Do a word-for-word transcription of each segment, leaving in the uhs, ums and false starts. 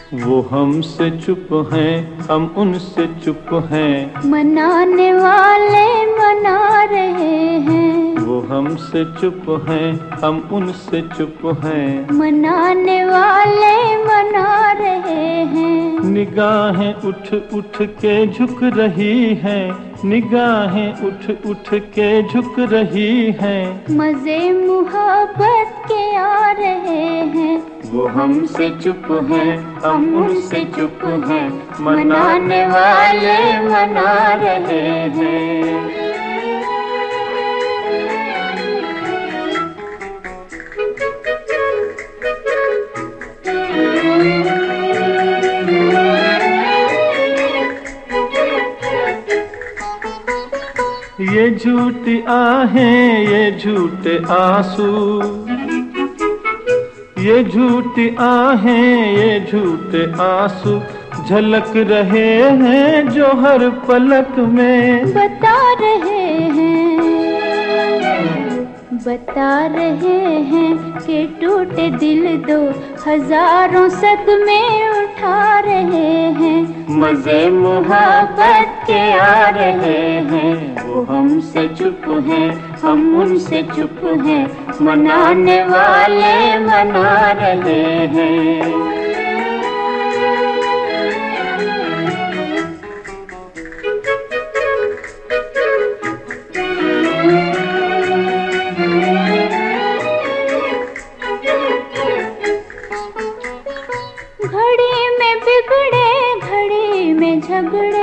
वो हमसे चुप हैं, हम उनसे चुप हैं। मनाने वाले मना रहे हैं। वो हमसे चुप हैं, हम उनसे चुप हैं। मनाने वाले मना रहे हैं। निगाहें उठ उठ के झुक रही हैं, निगाहें उठ उठ के झुक रही हैं। मजे मुहब्बत के आ रहे हैं। वो हमसे चुप हैं, हम उनसे चुप हैं। मनाने वाले मना रहे हैं। ये झूठी आहें, ये झूठे आंसू, ये झूठी आहें, ये झूठे आंसू झलक रहे हैं जो हर पलक में। बता रहे हैं, बता रहे हैं कि टूटे दिल दो हजारों सदमे उठा रहे हैं। मजे मुहब्बत के आ रहे हैं। वो हमसे चुप हैं, हम उनसे चुप हैं। मनाने वाले मना रहे हैं। घड़ी में बिगड़े, घड़ी में झगड़े,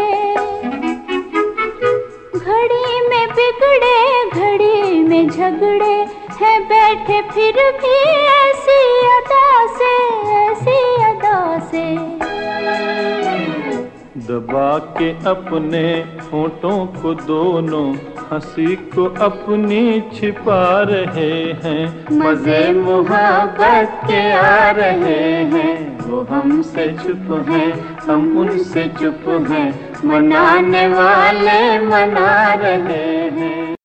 घड़ी में बिगड़े, घड़ी में झगड़े हैं बैठे फिर भी ऐसी अदा से, ऐसी अदा से। दबा के अपने होठों को दोनों हंसी को अपनी छिपा रहे हैं। मजे मुहब्बत के आ रहे हैं। वो हमसे चुप हैं, हम उनसे चुप हैं। मनाने वाले मना रहे हैं।